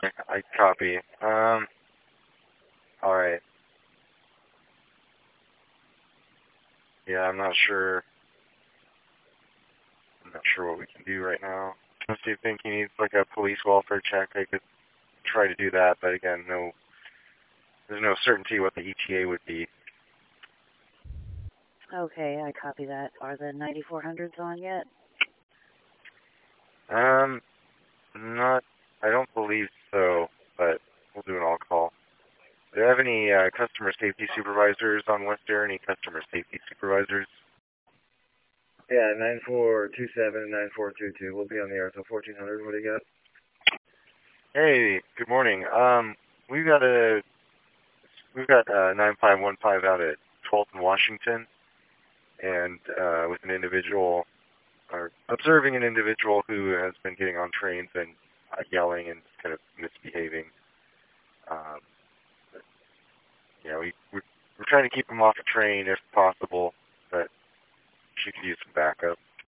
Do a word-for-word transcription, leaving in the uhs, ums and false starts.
I copy. Um, alright. Yeah, I'm not sure. I'm not sure what we can do right now. If you think he needs like a police welfare check, I could try to do that, but again, no, there's no certainty what the E T A would be. Okay, I copy that. Are the ninety-four hundreds on yet? Um, not, I don't believe so, but we'll do an all-call. Do you have any uh, customer safety supervisors on West Air? Any customer safety supervisors? Yeah, nine four two seven, nine four two two. We'll be on the air till fourteen hundred. What do you got? Hey, good morning. Um, we've got a, we've got uh nine five one five out at twelfth and Washington, and uh, with an individual, or observing an individual who has been getting on trains and uh, yelling and kind of misbehaving. Um, you know, we, we're, we're trying to keep him off the train if possible.